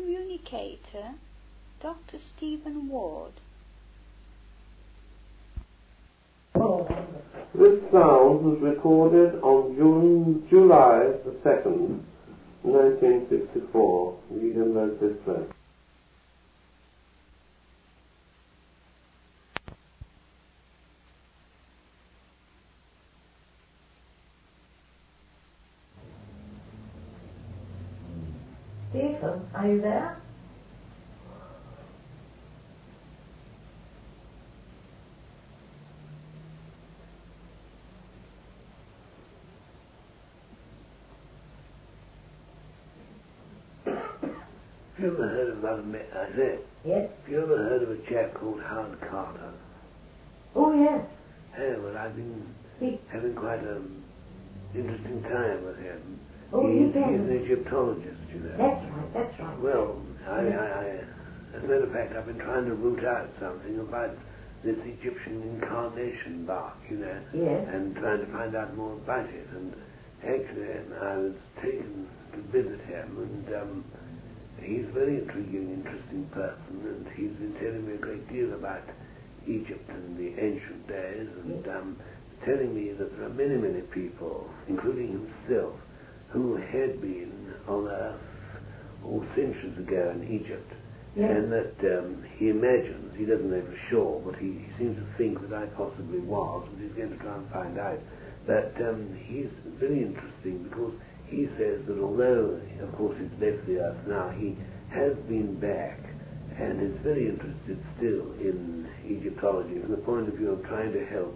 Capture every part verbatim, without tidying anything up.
communicator, Doctor Stephen Ward. This sound was recorded on June, July the second, nineteen sixty-four. William wrote this place. Stephen, are you there? Have you ever heard of another man? I said, Yes. have you ever heard of a chap called Howard Carter? Oh, yes. Hey, well, I've been He, having quite an interesting time with him. oh, he's, you he's can. an Egyptologist, you know. That's right, that's right. Well, I, Yes. I, I, as a matter of fact, I've been trying to root out something about this Egyptian incarnation bark, you know, Yes. and trying to find out more about it. And actually, I was taken to visit him, and um, he's a very intriguing, interesting person, and he's been telling me a great deal about Egypt in the ancient days, and um, telling me that there are many, many people, including himself, who had been on Earth all centuries ago in Egypt, Yes. and that um, he imagines, he doesn't know for sure, but he, he seems to think that I possibly was, but he's going to try and find out. But um, he's very interesting because he says that although, of course, he's left the Earth now, he has been back and is very interested still in Egyptology from the point of view of trying to help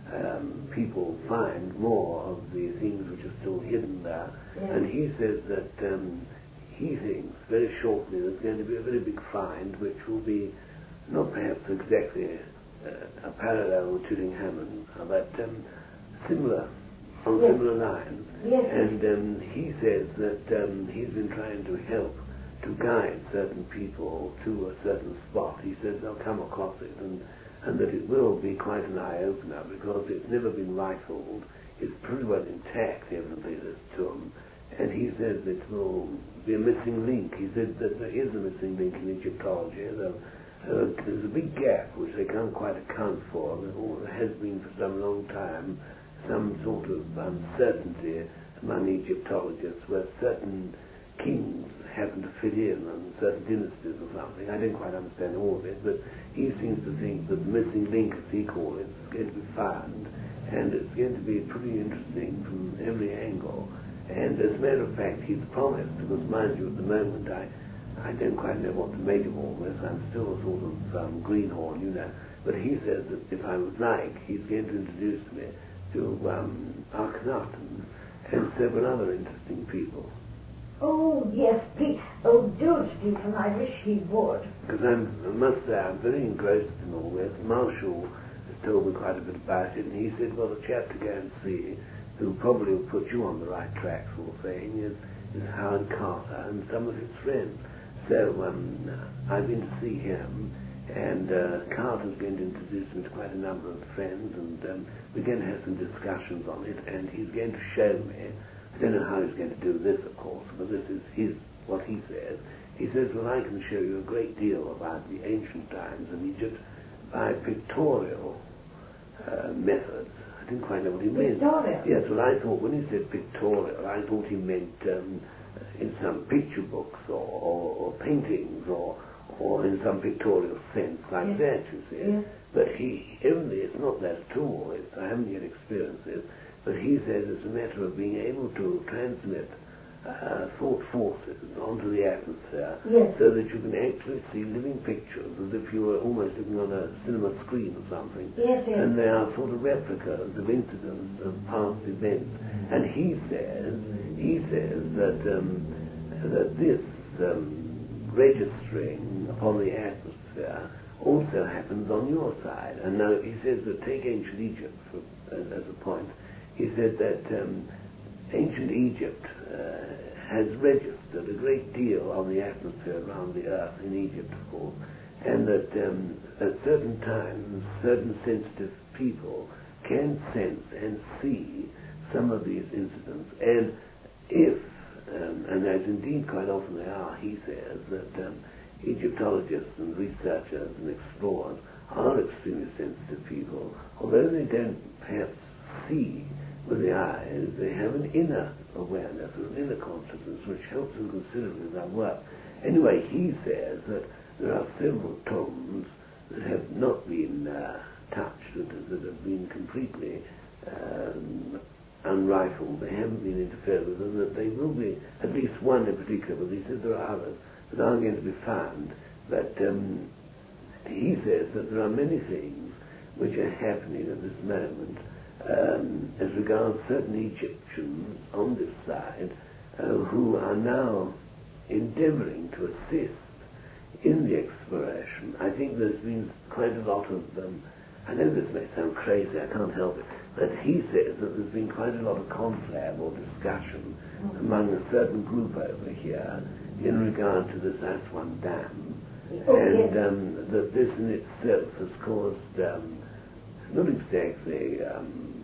um, people find more of the things which are still hidden there. Yes. And he says that um, he thinks very shortly there's going to be a very big find which will be not perhaps exactly uh, a parallel with Tutankhamun, but um, similar, on Yes. similar lines. Yes. And um, he says that um, he's been trying to help to guide certain people to a certain spot. He says they'll come across it, and, and that it will be quite an eye-opener because it's never been rifled. It's pretty well intact, evidently, this tomb. And he says it will be a missing link. He said that there is a missing link in Egyptology. There, uh, there's a big gap which they can't quite account for. There has been for some long time some sort of uncertainty among Egyptologists where certain kings happen to fit in and certain dynasties or something. I don't quite understand all of it, but he seems to think that the missing link, as he calls it, is going to be found, and it's going to be pretty interesting from every angle. And as a matter of fact, he's promised, because mind you, at the moment I, I don't quite know what to make of all this. I'm still a sort of um, greenhorn, you know. But he says that if I would like, he's going to introduce me to um, Akhenaten and several other interesting people. Oh, yes, please. Oh, do, Stephen. I wish he would. Because I must say, I'm very engrossed in all this. Marshall has told me quite a bit about it, and he said, well, the chap to go and see, who probably will put you on the right track, sort of thing, is, is Howard Carter and some of his friends. So um, I've been to see him, and uh, Carter's going to introduce me to quite a number of friends, and um, we're going to have some discussions on it, and he's going to show me. I don't know how he's going to do this, of course, but this is his, what he says. He says, well, I can show you a great deal about the ancient times in Egypt by pictorial uh, methods. I didn't quite know what he meant. Pictorial? Yes, well, I thought, when he said pictorial, I thought he meant um, in some picture books or, or, or paintings or, or in some pictorial sense like Yes. that, you see. Yes. But he, evidently, it's not that at all. It's, I haven't yet experienced it. But he says it's a matter of being able to transmit uh, thought forces onto the atmosphere, Yes. so that you can actually see living pictures as if you were almost looking on a cinema screen or something. Yes, yes. And they are sort of replicas of incidents of past events. And he says, he says that um, that this um, registering upon the atmosphere also happens on your side. And now he says that take ancient Egypt for, as, as a point. He said that um, ancient Egypt uh, has registered a great deal on the atmosphere around the earth, in Egypt, of course, and that um, at certain times, certain sensitive people can sense and see some of these incidents. And if um, and as indeed quite often they are, he says that um, Egyptologists and researchers and explorers are extremely sensitive people, although they don't perhaps see with the eyes, they have an inner awareness, an inner consciousness which helps them considerably in their work. Anyway, he says that there are several tombs that have not been uh, touched, that, that have been completely um, unrifled, they haven't been interfered with, and that they will be, at least one in particular, but he says there are others that are going to be found. But um, he says that there are many things which are happening at this moment um, as regards certain Egyptians on this side uh, who are now endeavouring to assist in the exploration. I think there's been quite a lot of them. I know this may sound crazy, I can't help it, but he says that there's been quite a lot of confab or discussion among a certain group over here in regard to this Aswan Dam, Oh, and yes. um, that this in itself has caused um, not exactly um,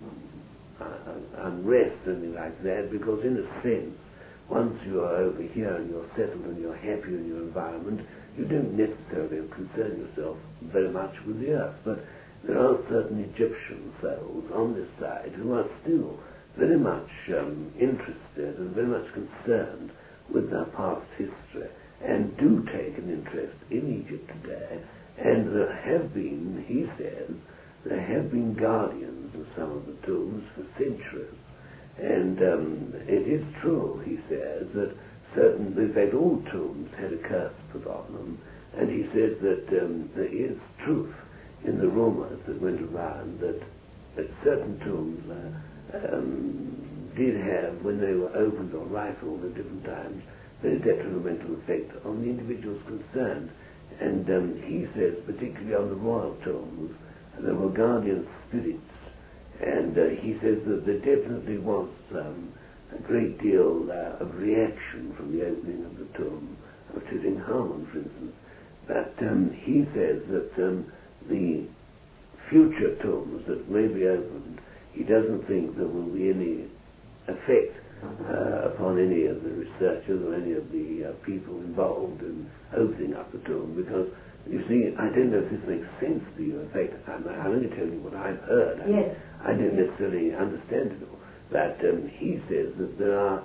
uh, unrest or anything like that, because in a sense, once you are over here and you're settled and you're happy in your environment, you don't necessarily concern yourself very much with the earth. But there are certain Egyptian souls on this side who are still very much um, interested and very much concerned with their past history, and do take an interest in Egypt today. And there have been, he says, there have been guardians of some of the tombs for centuries. And um, it is true, he says, that certain, in fact all tombs had a curse put on them, and he says that um, there is truth in the rumours that went around that, that certain tombs uh, um, did have, when they were opened or rifled at different times, very detrimental effect on the individuals concerned. And um, he says, particularly on the royal tombs, there were guardian spirits, and uh, he says that there definitely was um, a great deal uh, of reaction from the opening of the tomb of Tutankhamun, for instance. But um, he says that um, the future tombs that may be opened, he doesn't think there will be any effect uh, upon any of the researchers or any of the uh, people involved in opening up the tomb, because you see, I don't know if this makes sense to you. In fact, I'm, I'm only telling you what I've heard. I, Yes. I don't necessarily understand it all. But um, he says that there are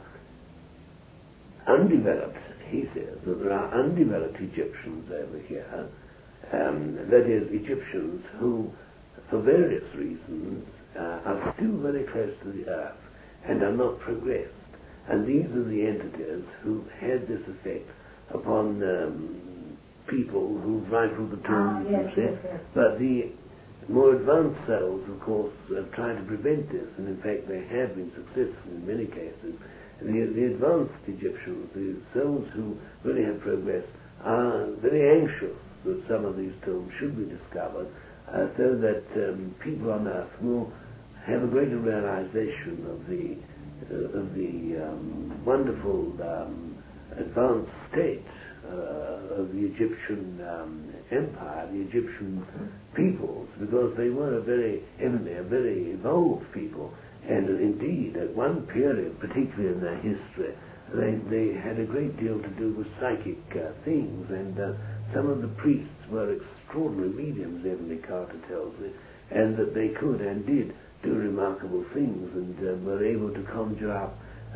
undeveloped, he says that there are undeveloped Egyptians over here, um, that is, Egyptians who, for various reasons, uh, are still very close to the earth and are not progressed. And these are the entities who had this effect upon um, people who rifled the tombs, Ah, yes, you see. yes, yes. But the more advanced cells, of course, have tried to prevent this, and in fact they have been successful in many cases. The, the advanced Egyptians, the cells who really have progressed, are very anxious that some of these tombs should be discovered, uh, so that um, people on Earth will have a greater realization of the uh, of the um, wonderful um, advanced state uh, of the Egyptian um, empire, the Egyptian peoples, because they were a very eminently a very evolved people, and uh, indeed at one period, particularly in their history, they they had a great deal to do with psychic uh, things, and uh, some of the priests were extraordinary mediums, Ebony Carter tells me, and that they could and did do remarkable things, and uh, were able to conjure up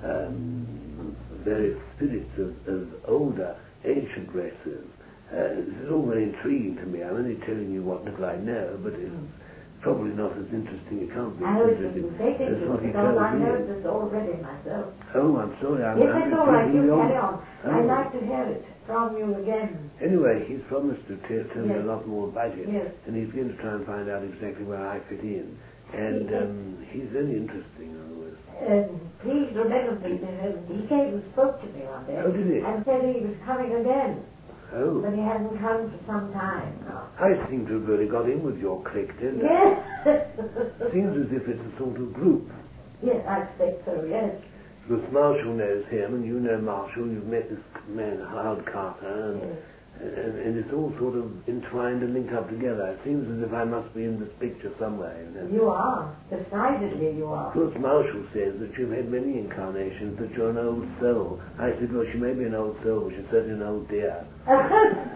um, various spirits of, of older, ancient races. Uh, this is all very intriguing to me. I'm only telling you what little I know, but it's probably not as interesting. It can't be I as was interesting thinking as what he because tells I me. heard this already myself. Oh, I'm sorry. I'm, Yes, I'm it's all right. You repeating carry you. on. Oh. I'd like to hear it from you again. Anyway, he's promised to tell, tell me Yes. a lot more about it, Yes. and he's going to try and find out exactly where I fit in. And Yes. um, he's very interesting, in other words. Um, please remember me that he came and spoke to me one day Oh, did he? and said he was coming again, Oh, but he hasn't come for some time now. I seem to have really got in with your clique, didn't I? Yes. Seems as if it's a sort of group. Yes, I expect so, yes. Because Marshall knows him, and you know Marshall. You've met this man, Howard Carter, and, Yes. And, and it's all sort of entwined and linked up together. It seems as if I must be in this picture somewhere. You know? You are. Decidedly you are. Of course, Marshall says that you've had many incarnations, that you're an old soul. I said, well, she may be an old soul, but she's certainly an old dear. But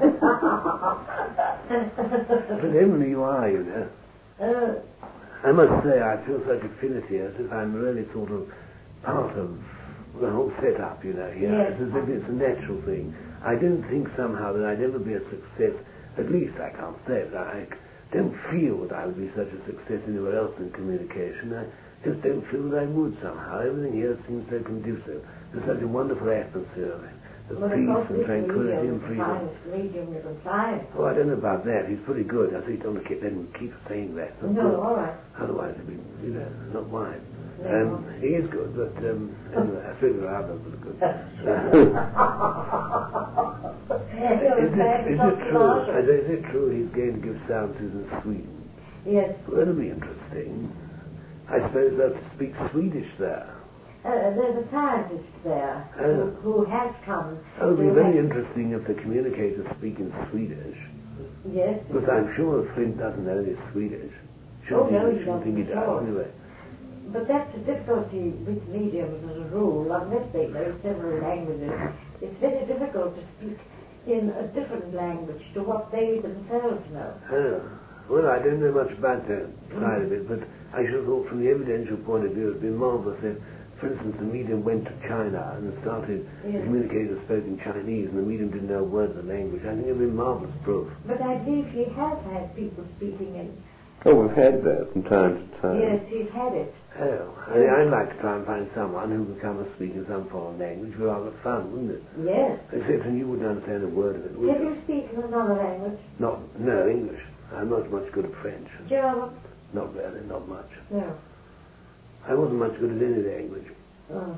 Emily, you are, you know. Uh, I must say, I feel such affinity, as if I'm really sort of part of the whole setup, you know, here. Yes. It's as if it's a natural thing. I don't think somehow that I'd ever be a success, at least I can't say it. I don't feel that I would be such a success anywhere else in communication. I just don't feel that I would somehow. Everything here seems so conducive. There's such a wonderful atmosphere of, of well, peace of course, and tranquility medium, and freedom. finest medium you can find. Oh, I don't know about that. He's pretty good. I think don't let him keep saying that. Not No, good. all right. Otherwise it'd be, you know, not wise. No. Um, he is good, but um, anyway, I think there are others that are good. Yes, is, it, is, it true, uh, is it true he's going to give seances in Sweden? Yes. Well, that'll be interesting. I suppose they'll speak Swedish there. Uh, there's a scientist there Oh. who, who has come. That would be who very has- interesting if the communicators speak in Swedish. Yes. Because I'm sure Flint doesn't know any Swedish. Oh, Shouldn't no, he, he shouldn't think he doesn't at does, all. anyway. But that's the difficulty with mediums as a rule, unless they know several languages. It's very difficult to speak in a different language to what they themselves know. Oh. Well, I don't know much about that side of it, but I should have thought from the evidential point of view it would be marvellous if, for instance, the medium went to China and started, Yes. the communicator spoke in Chinese and the medium didn't know a word of the language. I think it would be marvellous proof. But I believe he has had people speaking in. Oh, we've had that from time to time. Yes, he's had it. Oh, I mean, I'd like to try and find someone who could come and speak in some foreign language. It would be rather fun, wouldn't it? Yes. Except and you wouldn't understand a word of it, would Can you? you speak in another language? Not, no, English. I'm not much good at French. German? Not really, not much. No. I wasn't much good at any language. Oh.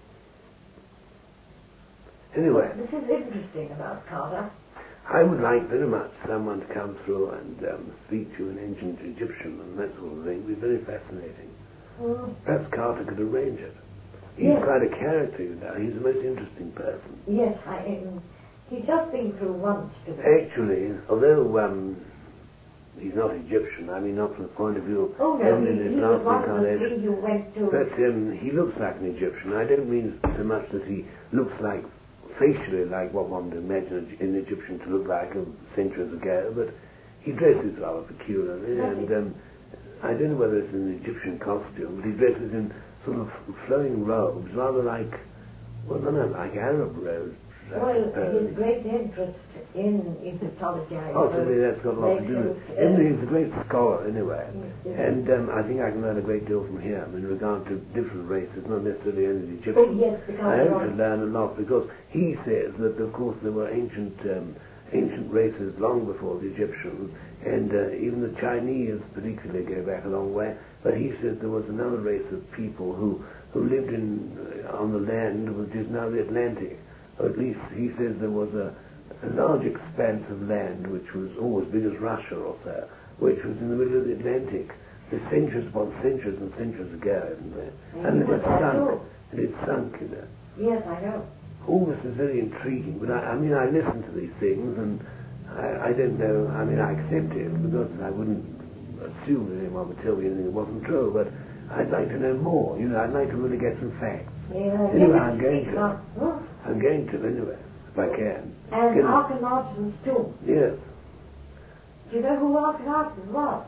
Anyway, This is interesting about Carter. I would like very much someone to come through and um, speak to you in ancient Egyptian and that sort of thing. It would be very fascinating. Mm. Perhaps Carter could arrange it. He's Yes. quite a character, you know. He's a most interesting person. Yes, I um, he's just been through once today. Actually, although um, he's not Egyptian, I mean not from the point of view of Oh no, heaven in he, his he was last one of the incarnation. three who went to. But um, he looks like an Egyptian. I don't mean so much that he looks like, facially like what one would imagine an Egyptian to look like of centuries ago, but he dresses rather peculiarly, and um, I don't know whether it's an Egyptian costume, but he dresses in sort of flowing robes, rather like, well, no, no, like Arab robes, I Well, suppose. his great interest in Egyptology, I Possibly that's got a lot to do with it. Emily is a great scholar anyway, Yes. and um, I think I can learn a great deal from him in regard to different races, not necessarily only the Oh, Egyptians. yes, because I you're hope to right. learn a lot because he says that, of course, there were ancient um, ancient races long before the Egyptians, and uh, even the Chinese particularly go back a long way. But he says there was another race of people who who lived in uh, on the land which is now the Atlantic. Or at least he says there was a, a large expanse of land which was almost as big as Russia or so, which was in the middle of the Atlantic. The centuries upon centuries and centuries ago, isn't there? And And he it was had there sunk. too. And it sunk, you know. Yes, I know. All this is very intriguing, but I, I mean, I listen to these things, and I, I don't know. I mean, I accept it because I wouldn't assume that anyone would tell me anything that wasn't true. But I'd like to know more. You know, I'd like to really get some facts. Yeah, Anyway, yes, I'm going to. because- huh? I'm going to anyway, if I can. And Can- Akhenaten's tomb. Yes. Do you know who Akhenaten was?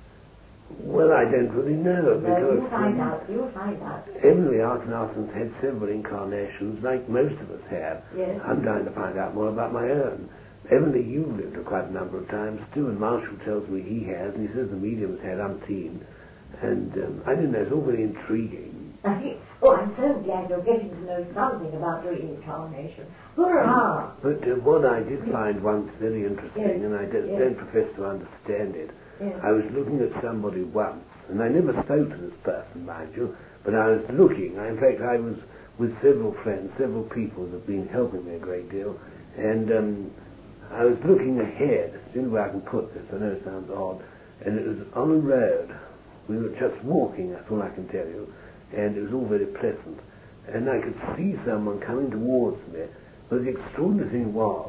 Well, I don't really know No, because you find um, out. You find out. Emily Akhenaten's had several incarnations, like most of us have. Yes. I'm trying to find out more about my own. Emily, you've lived her quite a number of times too, and Marshall tells me he has, and he says the medium's had umpteen. And um, I don't know, it's all very intriguing. Oh, I'm so glad you're getting to know something about reincarnation. Hurrah! But uh, what I did find once very interesting, Yes. and I don't, Yes. don't profess to understand it, Yes. I was looking at somebody once, and I never spoke to this person, mind you, but I was looking. I, in fact, I was with several friends, several people who have been helping me a great deal, and um, I was looking ahead. It's the only way I can put this. I know it sounds odd, and it was on a road. We were just walking, that's all I can tell you, and it was all very pleasant. And I could see someone coming towards me, but the extraordinary thing was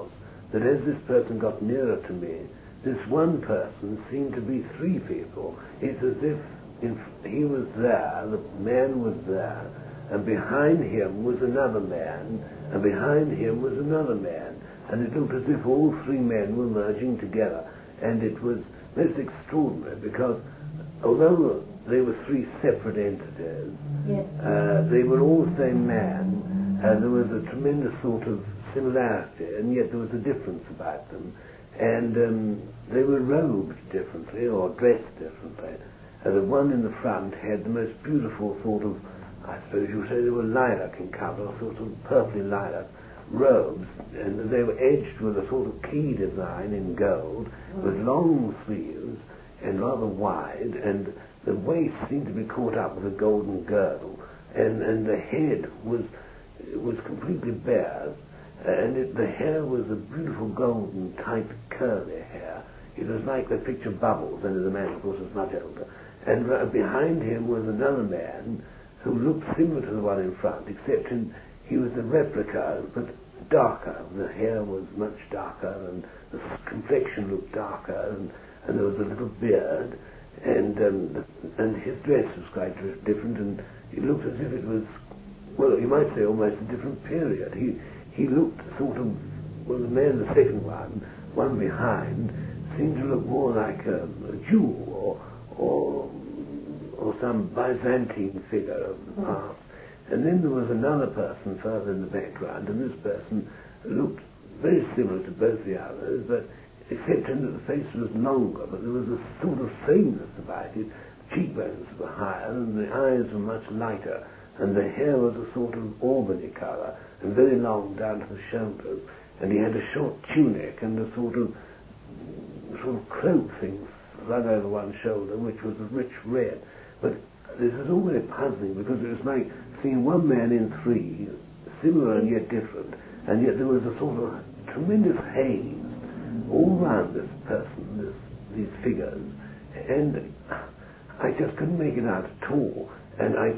that as this person got nearer to me, this one person seemed to be three people. It's as if in, he was there, the man was there, and behind him was another man, and behind him was another man, and it looked as if all three men were merging together. And it was most extraordinary, because although they were three separate entities, Yes. uh, they were all the same man, and there was a tremendous sort of similarity, and yet there was a difference about them. And um, they were robed differently, or dressed differently. Uh, the one in the front had the most beautiful sort of, I suppose you would say they were lilac in colour, sort of purpley lilac robes, and they were edged with a sort of key design in gold, with long sleeves and rather wide, and the waist seemed to be caught up with a golden girdle, and, and the head was was completely bare, and it, the hair was a beautiful golden, tight, curly hair. It was like the picture Bubbles, and the man, of course, was much older. And uh, behind him was another man who looked similar to the one in front, except in, he was a replica, but darker. The hair was much darker, and the complexion looked darker, and, and there was a little beard, and um, and his dress was quite different, and it looked as if it was, well, you might say almost a different period. He he looked sort of, well, the man, the second one, one behind, seemed to look more like a, a Jew or or or some Byzantine figure of the past. And then there was another person further in the background, and this person looked very similar to both the others, but except in that the face was longer, but there was a sort of sameness about it. The cheekbones were higher, and the eyes were much lighter, and the hair was a sort of auburny colour, and very long down to the shoulders, and he had a short tunic and a sort of sort of cloak thing slung over one shoulder, which was a rich red. But this was all very puzzling, because it was like seeing one man in three, similar and yet different, and yet there was a sort of tremendous haze all round this person, this, these figures, and I just couldn't make it out at all. And I,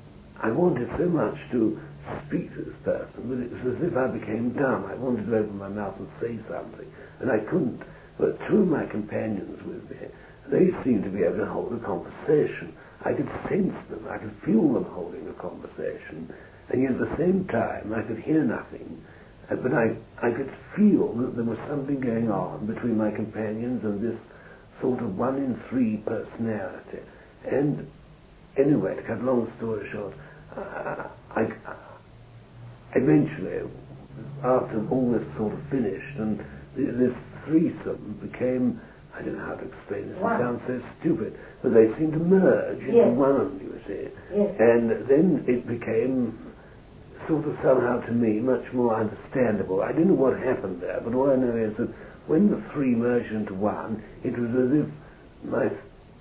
I wanted so much to speak to this person, but it was as if I became dumb. I wanted to open my mouth and say something, and I couldn't. But two of my companions with me, they seemed to be able to hold a conversation. I could sense them, I could feel them holding a conversation, and yet at the same time I could hear nothing. Uh, but I, I could feel that there was something going on between my companions and this sort of one in three personality. And anyway, to cut a long story short, uh, I, I eventually, after all this sort of finished, and th- this threesome became, I don't know how to explain this, One. It sounds so stupid, but they seemed to merge into Yes. one, you see. Yes. And then it became sort of somehow to me much more understandable. I don't know what happened there, but all I know is that when the three merged into one, it was as if my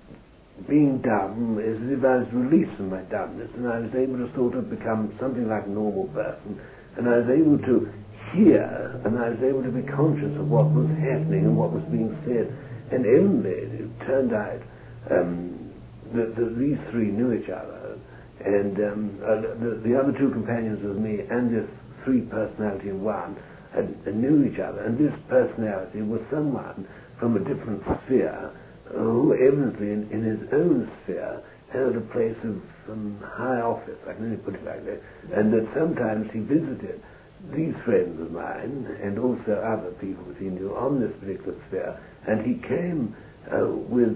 being dumb, as if I was released from my dumbness, and I was able to sort of become something like a normal person, and I was able to hear, and I was able to be conscious of what was happening and what was being said. And evidently it turned out um, that, that these three knew each other, and um, uh, the, the other two companions with me and this three personality in one had, uh, knew each other, and this personality was someone from a different sphere who evidently in, in his own sphere held a place of um, high office, I can only put it like that, and that sometimes he visited these friends of mine and also other people that he knew on this particular sphere, and he came uh, with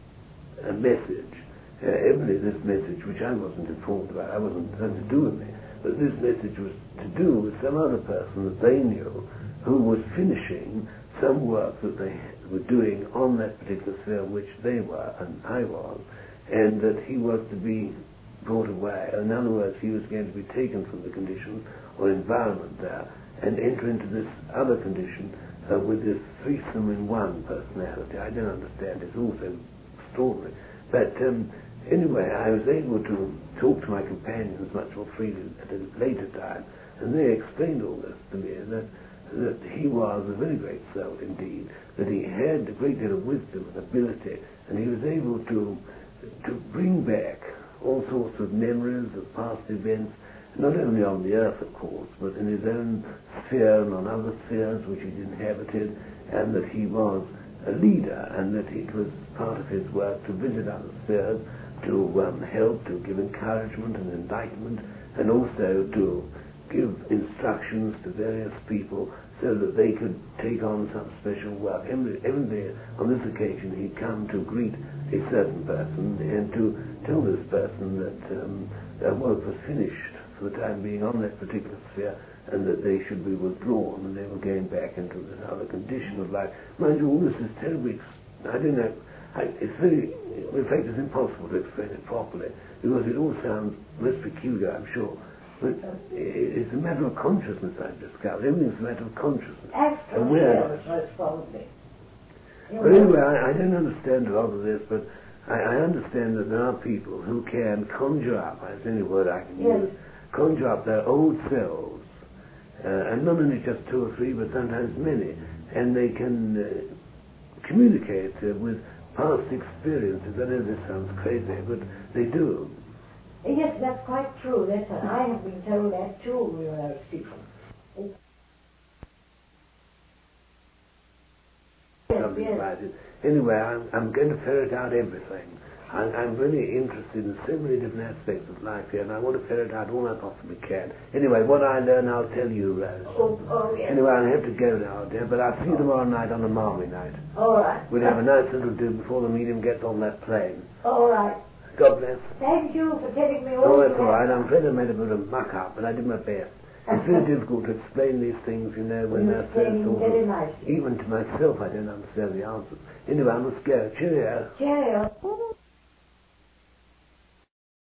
a message. Uh, evidently this message, which I wasn't informed about, I wasn't had to do with me, but this message was to do with some other person that they knew who was finishing some work that they were doing on that particular sphere which they were and I was, and that he was to be brought away. In other words, he was going to be taken from the condition or environment there and enter into this other condition uh, with this threesome in one personality. I don't understand, it's also extraordinary. But um, anyway, I was able to talk to my companions much more freely at a later time, and they explained all this to me, that, that he was a very great soul indeed, that he had a great deal of wisdom and ability, and he was able to to bring back all sorts of memories of past events, not only on the earth, of course, but in his own sphere and on other spheres which he inhabited, and that he was a leader, and that it was part of his work to visit other spheres, to um, help, to give encouragement and enlightenment, and also to give instructions to various people so that they could take on some special work. Every, every day on this occasion he'd come to greet a certain person and to tell this person that um, their work was finished for the time being on that particular sphere, and that they should be withdrawn and they were going back into this other condition of life. Mind you, all this is terribly, I don't know, I, it's very, in fact it's impossible to explain it properly, because it all sounds most peculiar, I'm sure. But it's a matter of consciousness, I've discovered. Everything's a matter of consciousness. Awareness, most probably. But anyway, I, I don't understand a lot of this, but I, I understand that there are people who can conjure up, that's the only word I can yes. use, conjure up their old selves, uh, and not only just two or three, but sometimes many, and they can uh, communicate uh, with past experiences. I know this sounds crazy, but they do. Yes, that's quite true. That's, I have been told that too when I was people. It's Something yes, yes. about it. Anyway, I'm, I'm going to ferret out everything. I'm, I'm really interested in so many different aspects of life here, and I want to ferret out all I possibly can. Anyway, what I learn, I'll tell you, Rose. Oh, oh, yes. Anyway, I have to go now, dear, but I'll see you tomorrow night on the Marmy night. All right. We'll have a nice little do before the medium gets on that plane. All right. God bless. Thank you for telling me all Oh, that's that. all right. I'm afraid I made a bit of muck up, but I did my best. It's very difficult to explain these things, you know, when You're they're so explaining sort very of... nicely. Even to myself, I don't understand the answers. Anyway, I must go. Cheerio. Cheerio.